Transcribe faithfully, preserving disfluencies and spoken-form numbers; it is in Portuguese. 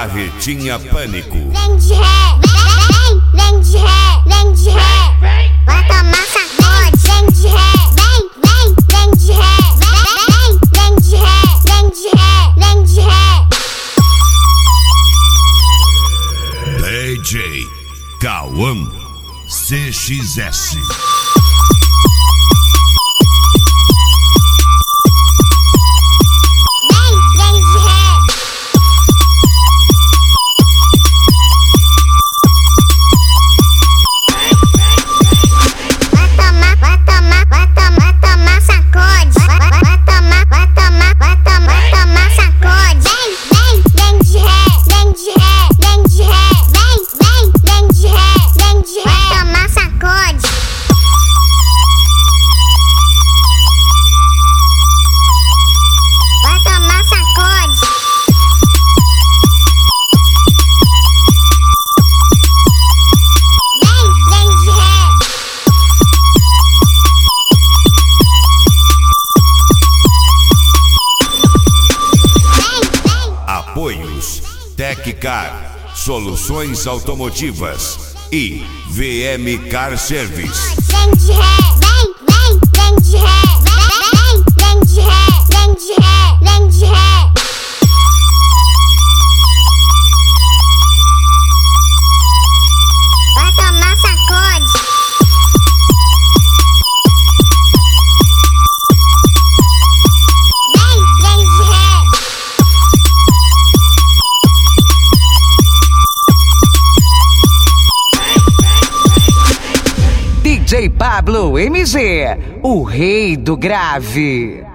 Marretinha Pânico. Vem de ré, vem, vem de ré, vem de ré. Vai tomar sacode. Vem de ré, vem, vem, vem de ré. Vem, vem de ré, vem de ré, vem de ré. D J Cauã C X S. Apoios Teccar, Soluções Automotivas e V M Car Service. Vem de ré, vem, vem, vem de ré, vem, vem de ré, vem de ré, vem de ré. Vai tomar sacode. D J Pablo M G, o rei do grave.